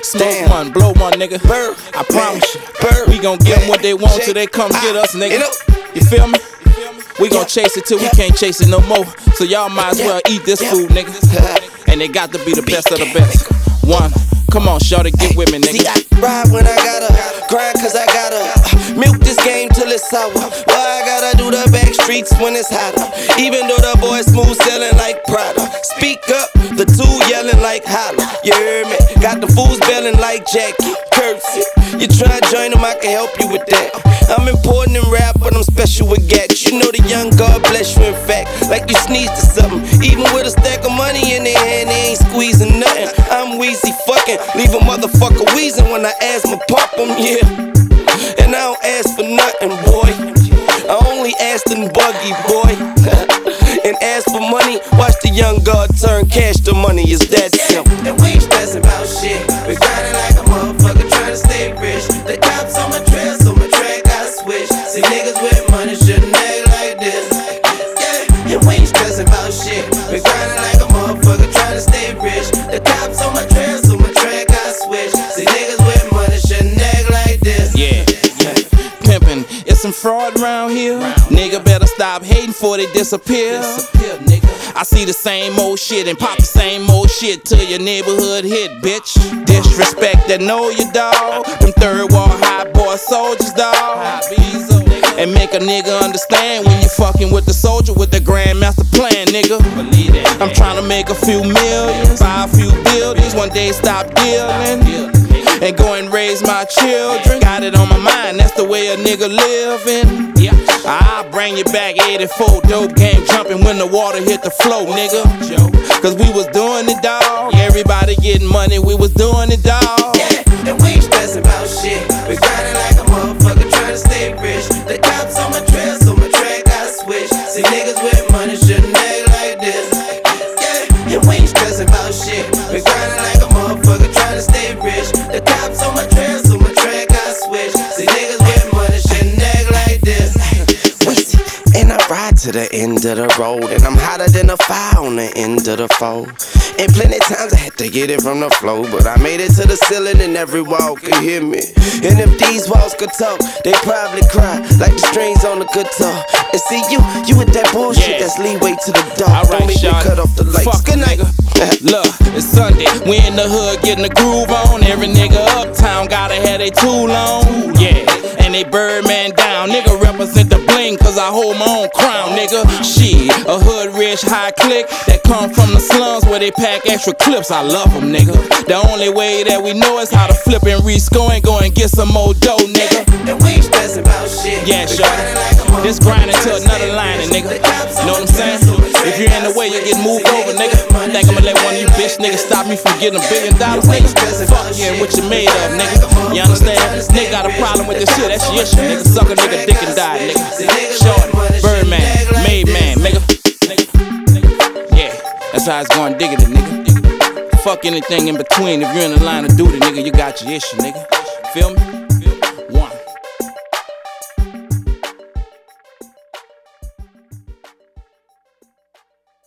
Smoke one, blow one, nigga. I promise you, we gon' give them what they want till they come get us, nigga. You feel me? We gon' chase it till we can't chase it no more. So y'all might as well eat this food, nigga. And they got to be the best of the best. One, come on, shawty, get with me, nigga. See, I ride when I gotta, grind cause I gotta milk this game till it's sour. Why I gotta do the back streets when it's hotter? Even though the boy smooth selling like Prada. Speak up, the two yelling like holla. You hear me? Got the fools belling like Jackie. Curtsy. You try to join them, I can help you with that. I'm important in rap, but I'm special with gats. You know the young God bless you in fact. Like you sneezed or something. Even with a stack of money in their hand, they ain't squeezing nothing. I'm wheezy fucking, leave a motherfucker wheezing when I asthma pump them, yeah. And I don't ask for nothing, boy. I only ask in buggy, boy. And ask for money, watch the young God turn cash to money, it's that simple. And we ain't stressing about shit. We grinding like a motherfucker trying to stay rich. The cops on my trail, so my track gotta switch. See niggas with money shouldn't act like this. Yeah, and we ain't stressing about shit. We grinding like a motherfucker trying to stay rich. The cops on my trail, so my track gotta switch. See niggas with money shouldn't act like this. Yeah. Pimpin', it's some fraud around here. Nigga better stop hating before they disappear. I see the same old shit and pop the same old shit till your neighborhood hit, bitch. Disrespect that know you, dawg. Them third wall hot boy soldiers, dawg. And make a nigga understand when you fucking with the soldier with the grandmaster plan, nigga. I'm tryna make a few millions, buy a few buildings, one day stop dealing and go and raise my children. Got it on my mind, that's the way a nigga living. I'll bring you back 84, dope game jumping when the water hit the flow, nigga. Cause we was doing it, dawg. Everybody getting money, we was doing it, dawg. Yeah, and we ain't stressing about shit. We grinding like a motherfucker trying to stay rich. The cops on my trail, so my track gotta switch. See niggas with money shouldn't act like this. Yeah, and we ain't stressing about shit. We grinding like a motherfucker trying to stay rich. The cops on my trail, so my track gotta switch. See niggas with money shouldn't act like this. And I ride to the end of the road, and I'm hotter than a fire on the end of the foe. And plenty times I had to get it from the floor, but I made it to the ceiling and every wall could hear me. And if these walls could talk, they probably cry like the strings on the guitar. And see you with that bullshit, that's leeway to the dark. Alright, don't make me cut off the lights. Fuck good night. Look, it's Sunday, we in the hood getting the groove on. Every nigga uptown gotta have they tool on. Yeah, and they Birdman down. Nigga represent the bling cause I hold my own crown, nigga. Shit, a hood rich high click that come from the slums where they pack extra clips. I love them, nigga. The only way that we know is how to flip and re-score and go and get some more dough, nigga. And we ain't stressing about shit. Yeah, sure. This grinding to another line, nigga. Know what I'm saying? If you're in the way, you get moved over, nigga. Think I'ma let one of you bitch niggas stop me from getting $1 billion, nigga? Fuck yeah, what you made of, nigga. You understand? Nigga got a problem with this shit, that's your issue, nigga. Suck a nigga dick and die, nigga. Short, Birdman, made man, nigga. Yeah, that's how it's going, diggity, nigga. Fuck anything in between. If you're in the line of duty, nigga, you got your issue, nigga. Feel me?